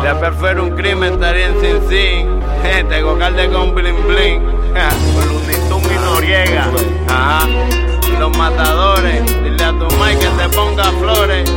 Después fuera un crimen, estaría en Sin Sin. Tego Calde con Blin Blin. Con Lunitum y Noriega. Ajá. Los matadores. Dile a tu Mike que te ponga flores.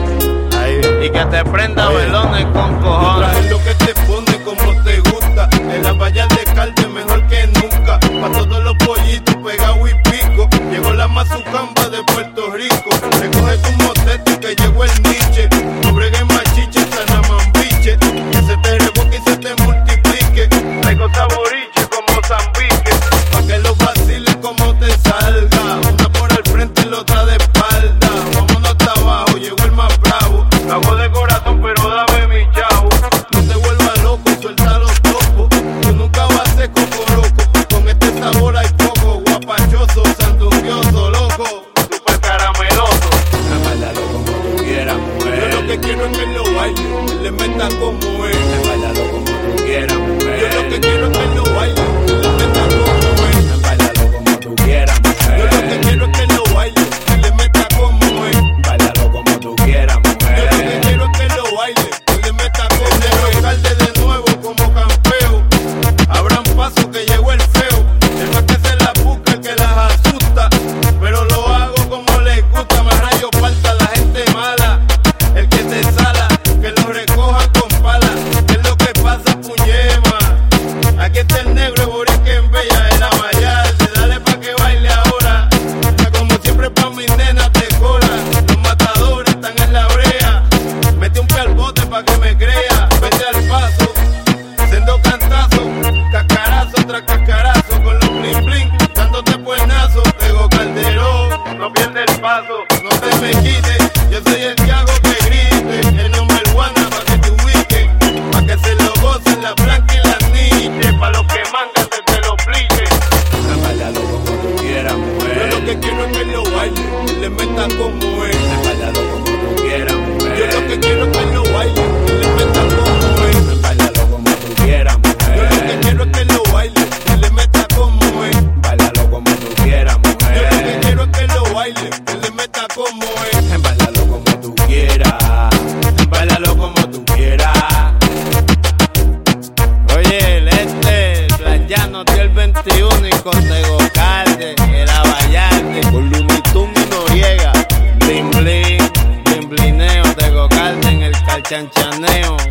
Y que te prenda velones con cojones. Traje lo que te pone como te gusta. En la valla de Calde mejor que nunca. Pa' todos los pollitos pegados y pico. Llegó la mazucamba de Puerto Rico. Recoge tu motete que llegó el niche. No bregues machiche, sanamambiche. Que se te revoque y se te multiplique. Traigo saboriche como Zambique. Pa' que los vaciles como te salga. Una por el frente y la otra de espalda. Vámonos hasta abajo, llegó el más bravo. Lo hago de corazón, pero dame mi chavo. No te vuelvas loco, suelta los topos. Tú nunca vas a ser cocoroco. Con este sabor hay poco. Guapachoso, sandunguioso, loco. Super carameloso. Bailalo como tú quieras, mujer. Yo lo que quiero es que lo baile, que le meta como es. Bailalo como tú quieras, mujer. Yo lo que quiero es que lo baile, que le meta como es. Bailalo como tú quieras, mujer. Yo lo que quiero es que lo baile, que le meta como es. Bailalo como tú quieras, mujer. Yo lo que quiero es que lo baile, que le meta como es. Tego Calde de nuevo como campeo. Abran paso que llegó el feo. El más que se la busca, el que las asusta. Pero lo hago como les gusta. Más rayo falta la gente mala. El que se sala, que lo recojan con pala. ¿Qué es lo que pasa, puñema? Aquí está el negro, Boriquen Bella, el Amayalde. Dale pa' que baile ahora. Como siempre pa' mis nenas de cola. Los matadores están en la brea. Mete un pie al bote pa' que me crea. Vete al paso, sendo cantazo. Cascarazo tras cascarazo. Con los blin blin, dándote puernazo. Tego Calderón, no pierde el paso. No te me quites, yo soy el que hago que grite. El number one pa' que te ubiques. Pa' que se lo gocen la blanca y la niche. Pa' los que mangan desde los pliques. Bailalo como tú quieras, mujer. Yo lo que quiero es que lo baile, que le meta como es. Bailalo como tú quieras, mujer. Yo lo que quiero es que lo baile, que le meta como es. Bailalo como tú quieras, mujer. Yo lo que quiero es que lo baile, que le meta como es. Bailalo como tú quieras, mujer. Yo lo que quiero es que lo baile, que le meta como es. Bailalo como tú quieras. Bailalo como tú quieras. Oye, el Playano dio el 21 y con Tego Calde, el Abayalde, con Lunitum y Noriega. Blin Blin, Blin Blineo, Tego Calde en el calchanchaneo.